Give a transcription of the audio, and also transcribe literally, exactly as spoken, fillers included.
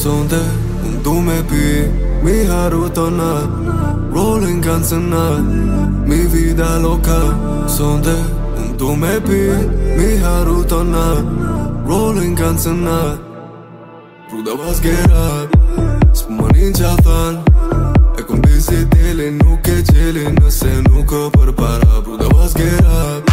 Sonde, unë du me pi Mi haru të nat Rolling kanë së nat Mi vida loka Sonde, unë du me pi Mi haru të nat Rolling kanë së nat Pruda pas gerat S'po më nin qa than E kom bisi deli nuk e qeli Nëse nuk o për para Pruda pas gerat